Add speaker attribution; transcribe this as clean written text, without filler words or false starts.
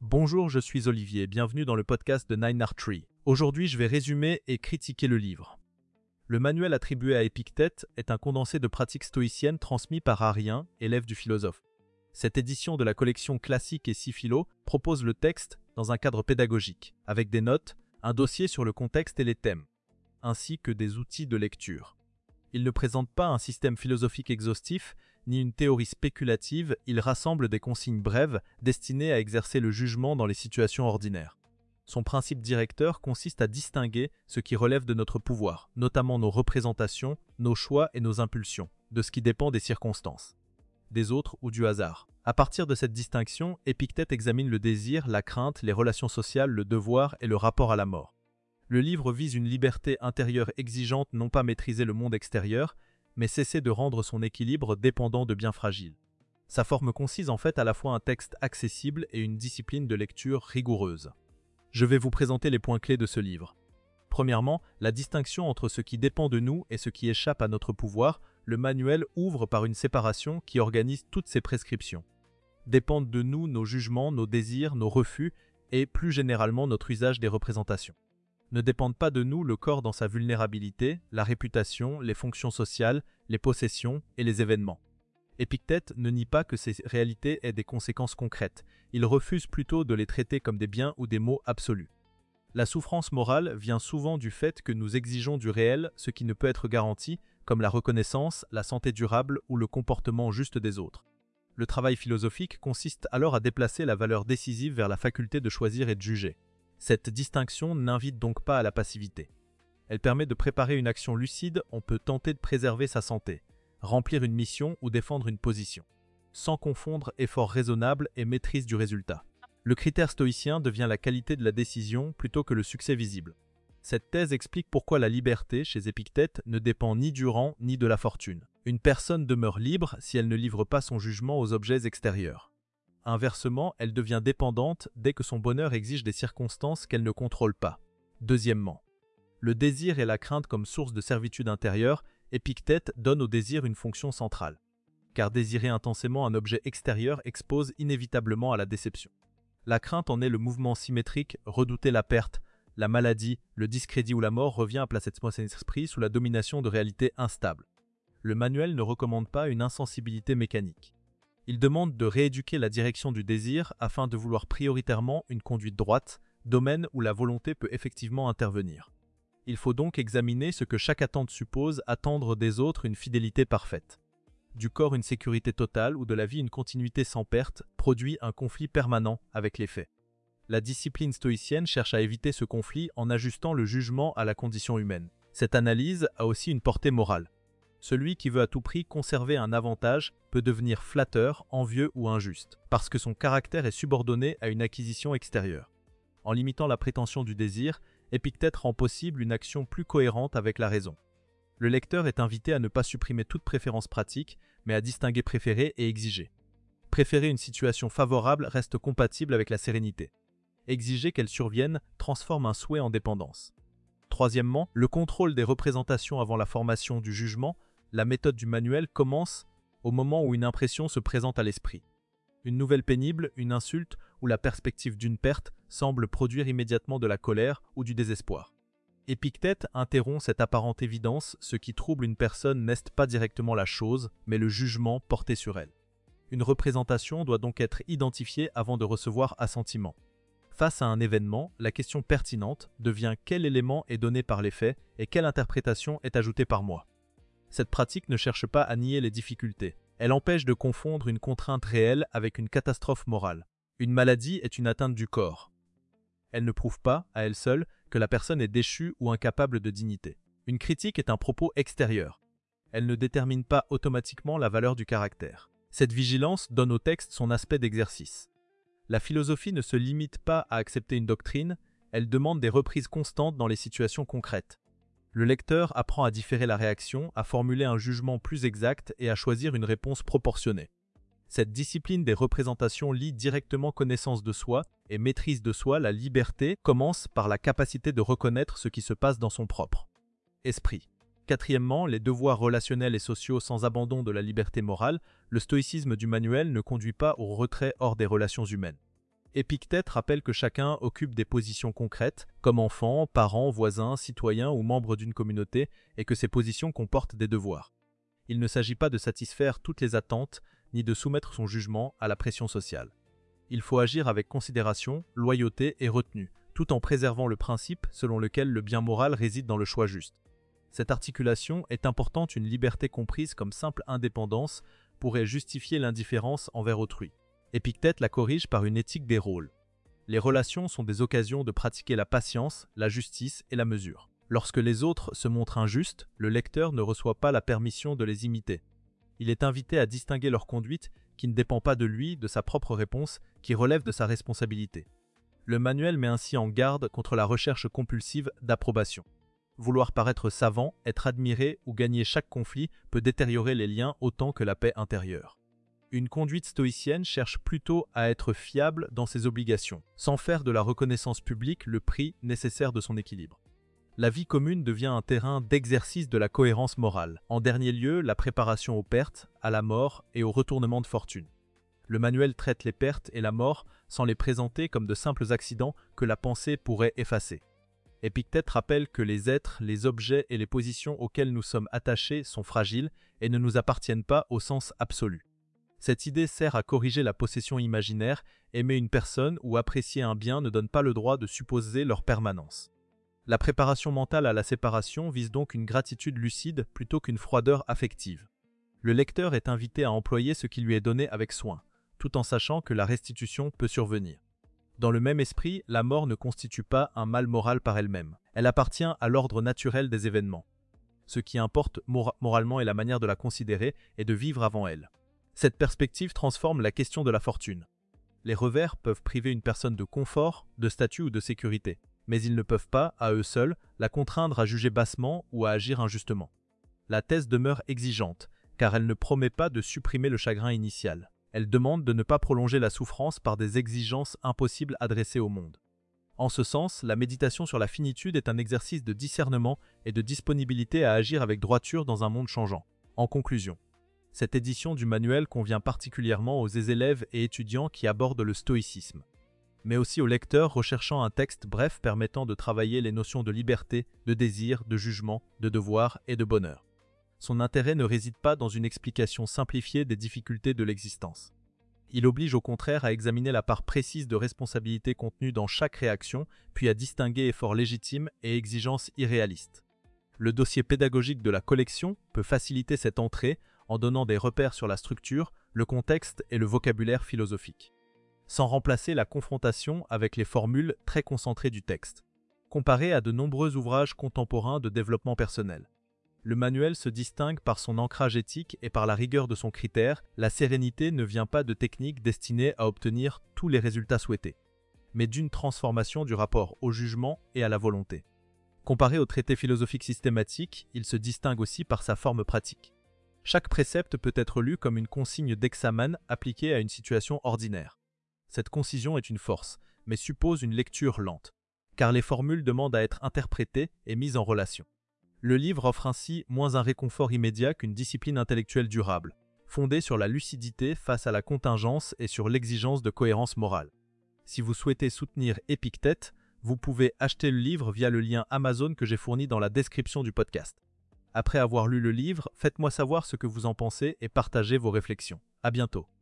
Speaker 1: Bonjour, je suis Olivier, bienvenue dans le podcast de Nine Art Tree. Aujourd'hui, je vais résumer et critiquer le livre. Le manuel attribué à Épictète est un condensé de pratiques stoïciennes transmis par Arien, élève du philosophe. Cette édition de la collection classique et Sci-Philo propose le texte dans un cadre pédagogique, avec des notes, un dossier sur le contexte et les thèmes, ainsi que des outils de lecture. Il ne présente pas un système philosophique exhaustif, ni une théorie spéculative, il rassemble des consignes brèves destinées à exercer le jugement dans les situations ordinaires. Son principe directeur consiste à distinguer ce qui relève de notre pouvoir, notamment nos représentations, nos choix et nos impulsions, de ce qui dépend des circonstances, des autres ou du hasard. À partir de cette distinction, Épictète examine le désir, la crainte, les relations sociales, le devoir et le rapport à la mort. Le livre vise une liberté intérieure exigeante, non pas maîtriser le monde extérieur, mais cesser de rendre son équilibre dépendant de biens fragiles. Sa forme concise en fait à la fois un texte accessible et une discipline de lecture rigoureuse. Je vais vous présenter les points clés de ce livre. Premièrement, la distinction entre ce qui dépend de nous et ce qui échappe à notre pouvoir. Le manuel ouvre par une séparation qui organise toutes ces prescriptions. Dépendent de nous nos jugements, nos désirs, nos refus et plus généralement notre usage des représentations. Ne dépendent pas de nous le corps dans sa vulnérabilité, la réputation, les fonctions sociales, les possessions et les événements. Épictète ne nie pas que ces réalités aient des conséquences concrètes, il refuse plutôt de les traiter comme des biens ou des maux absolus. La souffrance morale vient souvent du fait que nous exigeons du réel ce qui ne peut être garanti, comme la reconnaissance, la santé durable ou le comportement juste des autres. Le travail philosophique consiste alors à déplacer la valeur décisive vers la faculté de choisir et de juger. Cette distinction n'invite donc pas à la passivité. Elle permet de préparer une action lucide, on peut tenter de préserver sa santé, remplir une mission ou défendre une position, sans confondre effort raisonnable et maîtrise du résultat. Le critère stoïcien devient la qualité de la décision plutôt que le succès visible. Cette thèse explique pourquoi la liberté, chez Épictète, ne dépend ni du rang ni de la fortune. Une personne demeure libre si elle ne livre pas son jugement aux objets extérieurs. Inversement, elle devient dépendante dès que son bonheur exige des circonstances qu'elle ne contrôle pas. Deuxièmement, le désir et la crainte comme source de servitude intérieure, Épictète donne au désir une fonction centrale. Car désirer intensément un objet extérieur expose inévitablement à la déception. La crainte en est le mouvement symétrique, redouter la perte, la maladie, le discrédit ou la mort revient à placer son esprit sous la domination de réalités instables. Le manuel ne recommande pas une insensibilité mécanique. Il demande de rééduquer la direction du désir afin de vouloir prioritairement une conduite droite, domaine où la volonté peut effectivement intervenir. Il faut donc examiner ce que chaque attente suppose, attendre des autres une fidélité parfaite. Du corps une sécurité totale ou de la vie une continuité sans perte produit un conflit permanent avec les faits. La discipline stoïcienne cherche à éviter ce conflit en ajustant le jugement à la condition humaine. Cette analyse a aussi une portée morale. Celui qui veut à tout prix conserver un avantage peut devenir flatteur, envieux ou injuste, parce que son caractère est subordonné à une acquisition extérieure. En limitant la prétention du désir, Épictète rend possible une action plus cohérente avec la raison. Le lecteur est invité à ne pas supprimer toute préférence pratique, mais à distinguer préférer et exiger. Préférer une situation favorable reste compatible avec la sérénité. Exiger qu'elle survienne transforme un souhait en dépendance. Troisièmement, le contrôle des représentations avant la formation du jugement. La méthode du manuel commence au moment où une impression se présente à l'esprit. Une nouvelle pénible, une insulte ou la perspective d'une perte semble produire immédiatement de la colère ou du désespoir. Épictète interrompt cette apparente évidence, ce qui trouble une personne n'est pas directement la chose, mais le jugement porté sur elle. Une représentation doit donc être identifiée avant de recevoir assentiment. Face à un événement, la question pertinente devient quel élément est donné par les faits et quelle interprétation est ajoutée par moi. Cette pratique ne cherche pas à nier les difficultés. Elle empêche de confondre une contrainte réelle avec une catastrophe morale. Une maladie est une atteinte du corps. Elle ne prouve pas, à elle seule, que la personne est déchue ou incapable de dignité. Une critique est un propos extérieur. Elle ne détermine pas automatiquement la valeur du caractère. Cette vigilance donne au texte son aspect d'exercice. La philosophie ne se limite pas à accepter une doctrine, elle demande des reprises constantes dans les situations concrètes. Le lecteur apprend à différer la réaction, à formuler un jugement plus exact et à choisir une réponse proportionnée. Cette discipline des représentations lie directement connaissance de soi et maîtrise de soi. La liberté commence par la capacité de reconnaître ce qui se passe dans son propre esprit. Quatrièmement, les devoirs relationnels et sociaux sans abandon de la liberté morale. Le stoïcisme du manuel ne conduit pas au retrait hors des relations humaines. Épictète rappelle que chacun occupe des positions concrètes, comme enfant, parent, voisin, citoyen ou membre d'une communauté, et que ces positions comportent des devoirs. Il ne s'agit pas de satisfaire toutes les attentes, ni de soumettre son jugement à la pression sociale. Il faut agir avec considération, loyauté et retenue, tout en préservant le principe selon lequel le bien moral réside dans le choix juste. Cette articulation est importante, une liberté comprise comme simple indépendance pourrait justifier l'indifférence envers autrui. Épictète la corrige par une éthique des rôles. Les relations sont des occasions de pratiquer la patience, la justice et la mesure. Lorsque les autres se montrent injustes, le lecteur ne reçoit pas la permission de les imiter. Il est invité à distinguer leur conduite qui ne dépend pas de lui, de sa propre réponse, qui relève de sa responsabilité. Le manuel met ainsi en garde contre la recherche compulsive d'approbation. Vouloir paraître savant, être admiré ou gagner chaque conflit peut détériorer les liens autant que la paix intérieure. Une conduite stoïcienne cherche plutôt à être fiable dans ses obligations, sans faire de la reconnaissance publique le prix nécessaire de son équilibre. La vie commune devient un terrain d'exercice de la cohérence morale. En dernier lieu, la préparation aux pertes, à la mort et au retournement de fortune. Le manuel traite les pertes et la mort sans les présenter comme de simples accidents que la pensée pourrait effacer. Épictète rappelle que les êtres, les objets et les positions auxquelles nous sommes attachés sont fragiles et ne nous appartiennent pas au sens absolu. Cette idée sert à corriger la possession imaginaire. Aimer une personne ou apprécier un bien ne donne pas le droit de supposer leur permanence. La préparation mentale à la séparation vise donc une gratitude lucide plutôt qu'une froideur affective. Le lecteur est invité à employer ce qui lui est donné avec soin, tout en sachant que la restitution peut survenir. Dans le même esprit, la mort ne constitue pas un mal moral par elle-même. Elle appartient à l'ordre naturel des événements. Ce qui importe moralement est la manière de la considérer et de vivre avant elle. Cette perspective transforme la question de la fortune. Les revers peuvent priver une personne de confort, de statut ou de sécurité, mais ils ne peuvent pas, à eux seuls, la contraindre à juger bassement ou à agir injustement. La thèse demeure exigeante, car elle ne promet pas de supprimer le chagrin initial. Elle demande de ne pas prolonger la souffrance par des exigences impossibles adressées au monde. En ce sens, la méditation sur la finitude est un exercice de discernement et de disponibilité à agir avec droiture dans un monde changeant. En conclusion, cette édition du manuel convient particulièrement aux élèves et étudiants qui abordent le stoïcisme, mais aussi aux lecteurs recherchant un texte bref permettant de travailler les notions de liberté, de désir, de jugement, de devoir et de bonheur. Son intérêt ne réside pas dans une explication simplifiée des difficultés de l'existence. Il oblige au contraire à examiner la part précise de responsabilité contenue dans chaque réaction, puis à distinguer efforts légitimes et exigences irréalistes. Le dossier pédagogique de la collection peut faciliter cette entrée en donnant des repères sur la structure, le contexte et le vocabulaire philosophique, sans remplacer la confrontation avec les formules très concentrées du texte. Comparé à de nombreux ouvrages contemporains de développement personnel, le manuel se distingue par son ancrage éthique et par la rigueur de son critère. La sérénité ne vient pas de techniques destinées à obtenir tous les résultats souhaités, mais d'une transformation du rapport au jugement et à la volonté. Comparé au traité philosophique systématique, il se distingue aussi par sa forme pratique. Chaque précepte peut être lu comme une consigne d'examen appliquée à une situation ordinaire. Cette concision est une force, mais suppose une lecture lente, car les formules demandent à être interprétées et mises en relation. Le livre offre ainsi moins un réconfort immédiat qu'une discipline intellectuelle durable, fondée sur la lucidité face à la contingence et sur l'exigence de cohérence morale. Si vous souhaitez soutenir Épictète, vous pouvez acheter le livre via le lien Amazon que j'ai fourni dans la description du podcast. Après avoir lu le livre, faites-moi savoir ce que vous en pensez et partagez vos réflexions. À bientôt.